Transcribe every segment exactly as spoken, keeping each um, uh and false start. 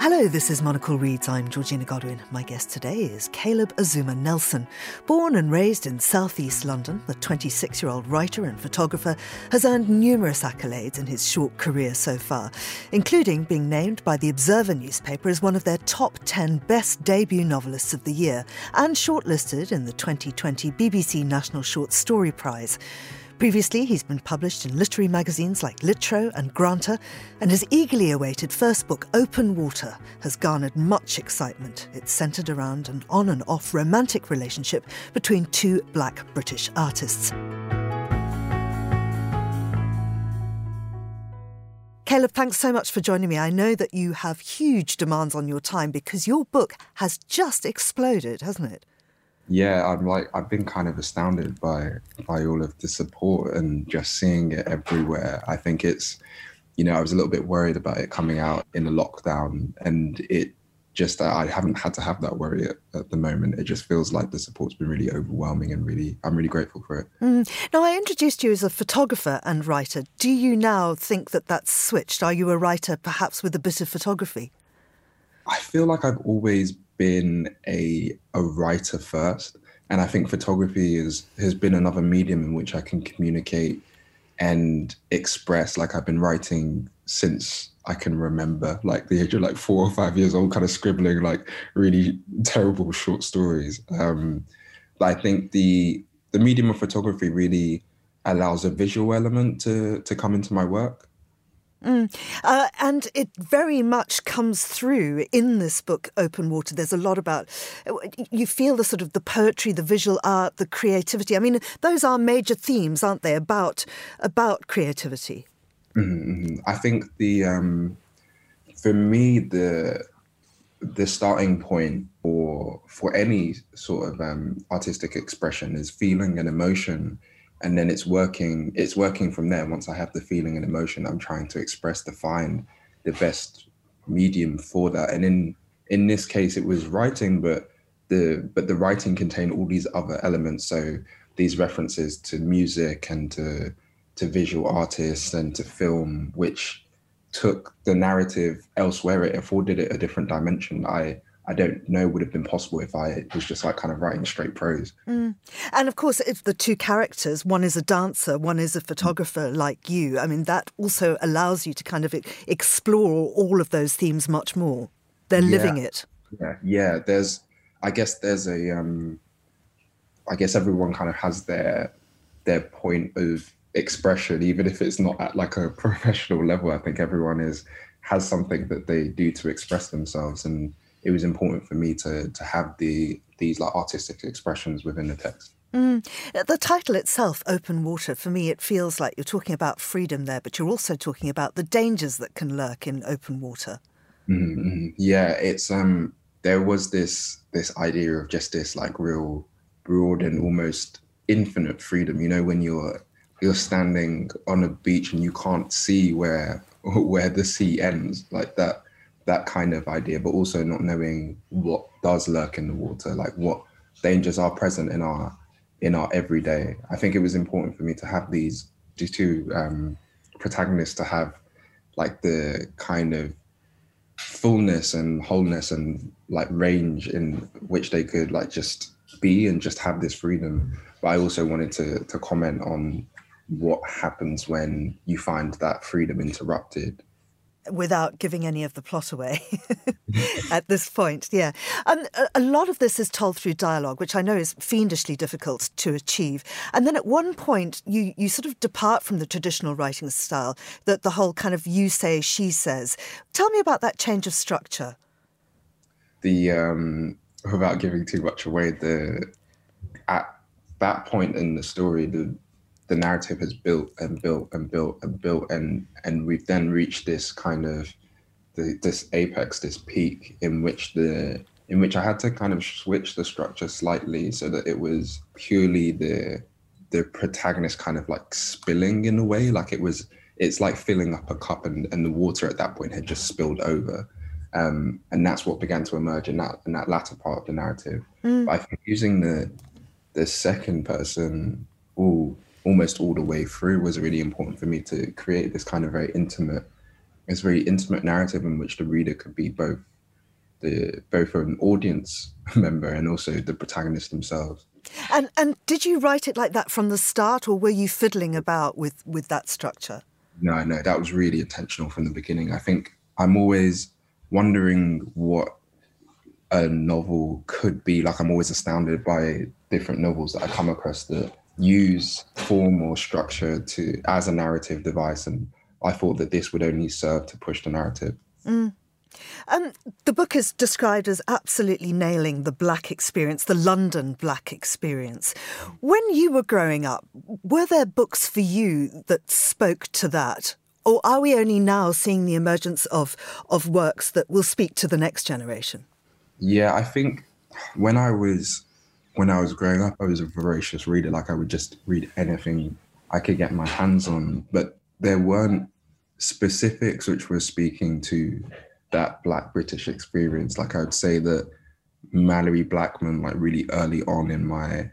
Hello, this is Monocle Reads. I'm Georgina Godwin. My guest today is Caleb Azumah Nelson. Born and raised in southeast London, the twenty-six-year-old writer and photographer has earned numerous accolades in his short career so far, including being named by the Observer newspaper as one of their top ten best debut novelists of the year and shortlisted in the twenty twenty B B C National Short Story Prize. Previously, he's been published in literary magazines like Litro and Granta, and his eagerly awaited first book, Open Water, has garnered much excitement. It's centred around an on and off romantic relationship between two black British artists. Caleb, thanks so much for joining me. I know that you have huge demands on your time because your book has just exploded, hasn't it? Yeah, I'm like I've been kind of astounded by by all of the support and just seeing it everywhere. I think it's, you know, I was a little bit worried about it coming out in a lockdown, and it just I haven't had to have that worry at, at the moment. It just feels like the support's been really overwhelming, and really I'm really grateful for it. Mm. Now, I introduced you as a photographer and writer. Do you now think that that's switched? Are you a writer perhaps with a bit of photography? I feel like I've always been a a writer first, and I think photography is has been another medium in which I can communicate and express. Like, I've been writing since I can remember, like the age of like four or five years old, kind of scribbling like really terrible short stories. Um, but I think the the medium of photography really allows a visual element to to come into my work. Mm. Uh, and it very much comes through in this book, Open Water. There's a lot about, you feel the sort of the poetry, the visual art, the creativity. I mean, those are major themes, aren't they, about about creativity? Mm-hmm. I think the, um, for me, the the starting point for, for any sort of um, artistic expression is feeling and emotion. And then it's working, it's working from there. Once I have the feeling and emotion, I'm trying to express to find the best medium for that. And in in this case, it was writing, but the but the writing contained all these other elements. So these references to music and to to visual artists and to film, which took the narrative elsewhere. It afforded it a different dimension. I I don't know would have been possible if I was just like kind of writing straight prose. Mm. And of course, it's the two characters. One is a dancer, one is a photographer like you. I mean, that also allows you to kind of explore all of those themes much more. They're Yeah. living it. Yeah, yeah. There's, I guess there's a, um, I guess everyone kind of has their their point of expression, even if it's not at like a professional level. I think everyone is has something that they do to express themselves, and it was important for me to to have the these like artistic expressions within the text. Mm. The title itself, Open Water, for me, it feels like you're talking about freedom there, but you're also talking about the dangers that can lurk in open water. Mm-hmm. Yeah, it's um there was this this idea of just this like real broad and almost infinite freedom. You know, when you're you're standing on a beach and you can't see where where the sea ends, like that. that kind of idea, but also not knowing what does lurk in the water, like what dangers are present in our in our everyday. I think it was important for me to have these, these two um, protagonists to have like the kind of fullness and wholeness and like range in which they could like just be and just have this freedom. But I also wanted to to comment on what happens when you find that freedom interrupted. Without giving any of the plot away at this point, yeah. And a, a lot of this is told through dialogue, which I know is fiendishly difficult to achieve. And then at one point, you, you sort of depart from the traditional writing style, that the whole kind of you say, she says. Tell me about that change of structure. The, um, without giving too much away, the at that point in the story, the the narrative has built and built and built and built, and and we've then reached this kind of the, this apex, this peak in which the in which I had to kind of switch the structure slightly so that it was purely the the protagonist kind of like spilling in a way, like it was it's like filling up a cup and, and the water at that point had just spilled over. Um, and that's what began to emerge in that in that latter part of the narrative. Mm. But I think using the the second person all almost all the way through was really important for me to create this kind of very intimate, this very intimate narrative in which the reader could be both the both an audience member and also the protagonist themselves. And and did you write it like that from the start, or were you fiddling about with, with that structure? No, no, that was really intentional from the beginning. I think I'm always wondering what a novel could be. Like, I'm always astounded by different novels that I come across that use form or structure to as a narrative device. And I thought that this would only serve to push the narrative. Mm. Um, the book is described as absolutely nailing the Black experience, the London Black experience. When you were growing up, were there books for you that spoke to that? Or are we only now seeing the emergence of, of works that will speak to the next generation? Yeah, I think when I was when I was growing up, I was a voracious reader. Like, I would just read anything I could get my hands on. But there weren't specifics which were speaking to that Black British experience. Like, I would say that Malorie Blackman, like really early on in my,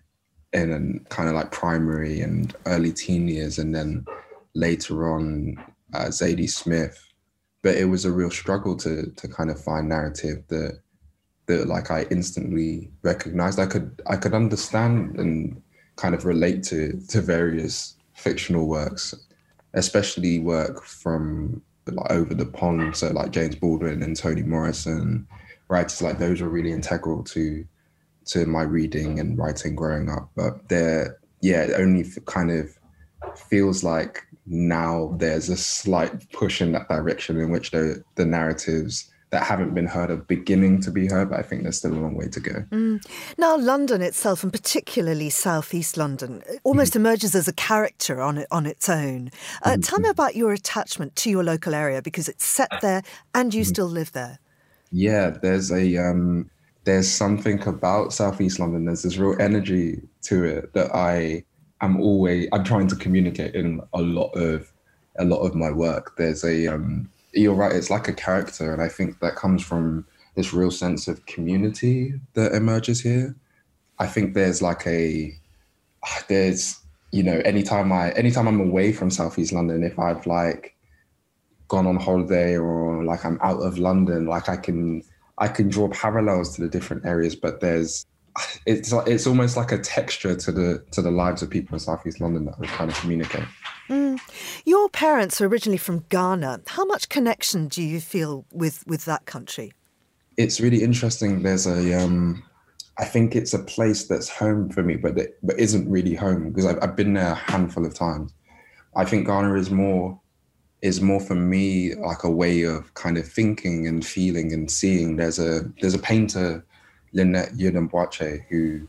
in kind of like primary and early teen years, and then later on uh, Zadie Smith. But it was a real struggle to to kind of find narrative that that like I instantly recognized. I could I could understand and kind of relate to to various fictional works, especially work from like over the pond, so like James Baldwin and Toni Morrison. Writers like those were really integral to to my reading and writing growing up. But they're, yeah, it only kind of feels like now there's a slight push in that direction in which the the narratives that haven't been heard are beginning to be heard, but I think there's still a long way to go. Mm. Now, London itself, and particularly South East London, almost mm-hmm. emerges as a character on it, on its own. Uh, mm-hmm. Tell me about your attachment to your local area, because it's set there and you mm-hmm. still live there. Yeah, there's a um, there's something about South East London. There's this real energy to it that I am always I'm trying to communicate in a lot of a lot of my work. There's a um, You're right, it's like a character, and I think that comes from this real sense of community that emerges here. I think there's like a, there's, you know, anytime I, anytime I'm away from Southeast London, if I've like gone on holiday or like I'm out of London, like I can, I can draw parallels to the different areas, but there's, it's like, it's almost like a texture to the, to the lives of people in Southeast London that I was trying to communicate. Mm. Your parents are originally from Ghana. How much connection do you feel with, with that country? It's really interesting. There's a, um, I think it's a place that's home for me, but it, but isn't really home, because I've, I've been there a handful of times. I think Ghana is more, is more for me like a way of kind of thinking and feeling and seeing. There's a there's a painter, Lynette Yudambwache, who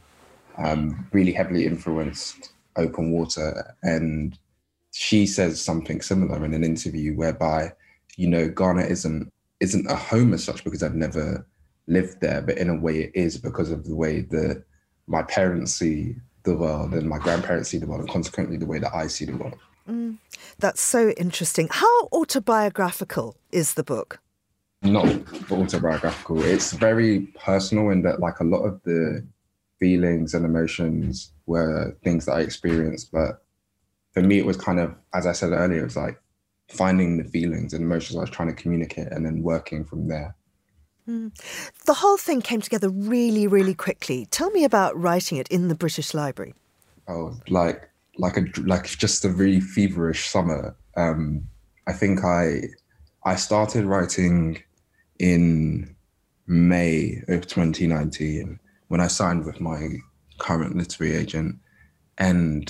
um, really heavily influenced Open Water, and she says something similar in an interview whereby, you know, Ghana isn't isn't a home as such because I've never lived there, but in a way it is because of the way that my parents see the world and my grandparents see the world, and consequently the way that I see the world. Mm, that's so interesting. How autobiographical is the book? Not autobiographical. It's very personal in that, like, a lot of the feelings and emotions were things that I experienced, but for me, it was kind of, as I said earlier, it was like finding the feelings and emotions I was trying to communicate and then working from there. Mm. The whole thing came together really, really quickly. Tell me about writing it in the British Library. Oh, like like a like just a really feverish summer. Um, I think I I started writing in May of twenty nineteen when I signed with my current literary agent, and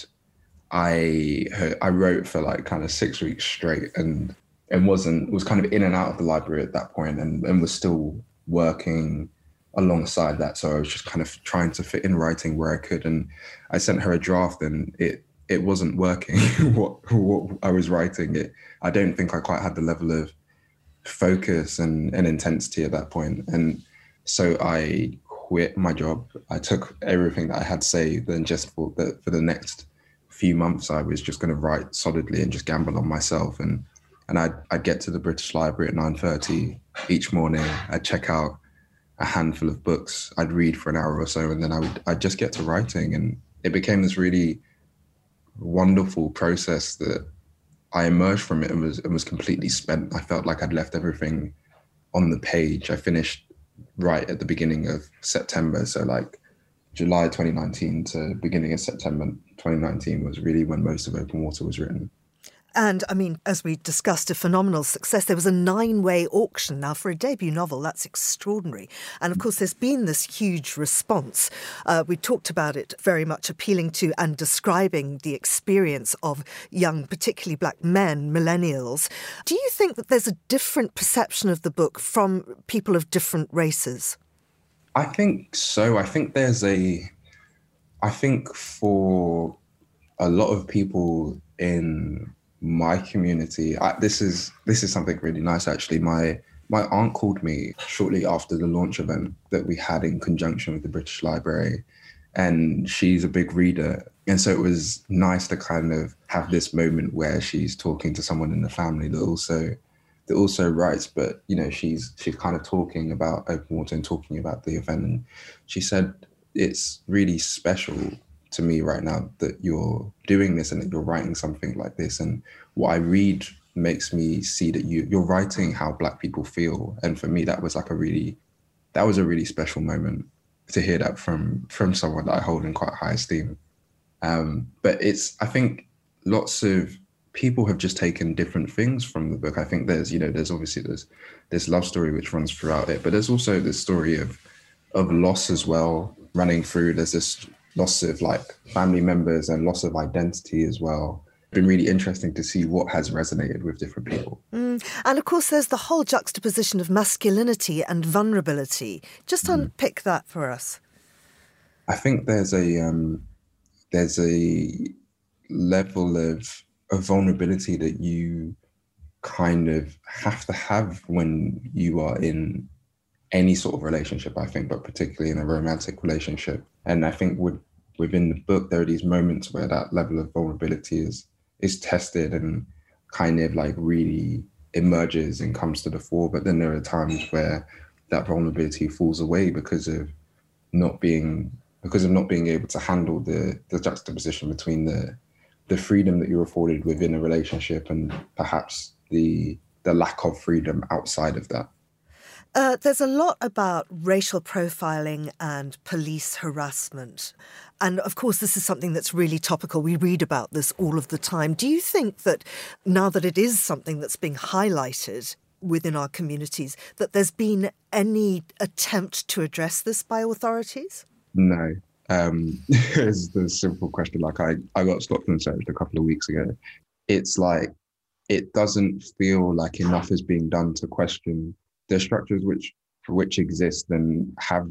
I I wrote for like kind of six weeks straight, and and wasn't was kind of in and out of the library at that point, and, and was still working alongside that. So I was just kind of trying to fit in writing where I could, and I sent her a draft, and it it wasn't working. what what I was writing, it I don't think I quite had the level of focus and, and intensity at that point, and so I quit my job. I took everything that I had saved, and just thought that for the next few months I was just going to write solidly and just gamble on myself. And and I'd, I'd get to the British Library at nine thirty each morning. I'd check out a handful of books. I'd read for an hour or so, and then I would I'd just get to writing. And it became this really wonderful process that I emerged from it and was, and was completely spent. I felt like I'd left everything on the page. I finished right at the beginning of September. So like July twenty nineteen to beginning of September twenty nineteen was really when most of Open Water was written. And, I mean, as we discussed, a phenomenal success. There was a nine-way auction. Now, for a debut novel, that's extraordinary. And, of course, there's been this huge response. Uh, we talked about it very much appealing to and describing the experience of young, particularly black men, millennials. Do you think that there's a different perception of the book from people of different races? I think so. I think there's a... I think for a lot of people in my community, I, this is this is something really nice, actually. My my aunt called me shortly after the launch event that we had in conjunction with the British Library, and she's a big reader. And so it was nice to kind of have this moment where she's talking to someone in the family that also that also writes, but, you know, she's she's kind of talking about Open Water and talking about the event. And she said, it's really special to me right now that you're doing this and that you're writing something like this. And what I read makes me see that you, you're writing how Black people feel. And for me, that was like a really, that was a really special moment to hear that from, from someone that I hold in quite high esteem. Um, but it's, I think lots of people have just taken different things from the book. I think there's, you know, there's obviously this, this love story which runs throughout it, but there's also this story of, of loss as well running through. There's this loss of like family members and loss of identity as well. It's been really interesting to see what has resonated with different people. Mm. And of course, there's the whole juxtaposition of masculinity and vulnerability. Just mm. unpick that for us. I think there's a um, there's a level of, of vulnerability that you kind of have to have when you are in any sort of relationship, I think, but particularly in a romantic relationship. And I think with, within the book, there are these moments where that level of vulnerability is is tested and kind of like really emerges and comes to the fore. But then there are times where that vulnerability falls away because of not being because of not being able to handle the the juxtaposition between the the freedom that you're afforded within a relationship and perhaps the the lack of freedom outside of that. Uh, there's a lot about racial profiling and police harassment. And of course, this is something that's really topical. We read about this all of the time. Do you think that now that it is something that's being highlighted within our communities, that there's been any attempt to address this by authorities? No. Um, it's the simple question. Like I, I got stopped and searched a couple of weeks ago. It's like, it doesn't feel like enough is being done to question the structures which which exist and have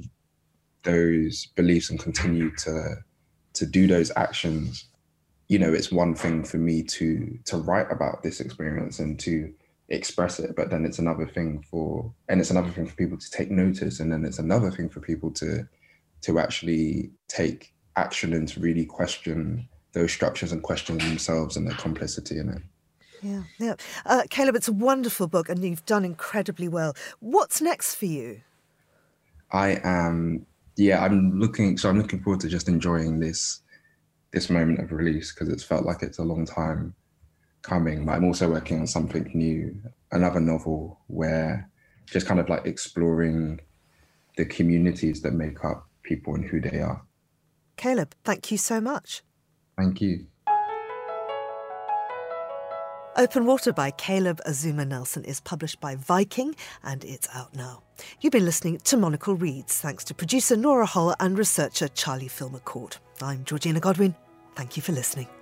those beliefs and continue to to do those actions. You know, it's one thing for me to to write about this experience and to express it, but then it's another thing for and it's another thing for people to take notice, and then it's another thing for people to to actually take action and to really question those structures and question themselves and their complicity in it. Yeah, yeah. Uh, Caleb, it's a wonderful book and you've done incredibly well. What's next for you? I am, yeah, I'm looking, so I'm looking forward to just enjoying this this moment of release because it's felt like it's a long time coming. But I'm also working on something new, another novel where just kind of like exploring the communities that make up people and who they are. Caleb, thank you so much. Thank you. Open Water by Caleb Azumah Nelson is published by Viking and it's out now. You've been listening to Monocle Reads, thanks to producer Nora Hull and researcher Charlie Filmer-Court. I'm Georgina Godwin. Thank you for listening.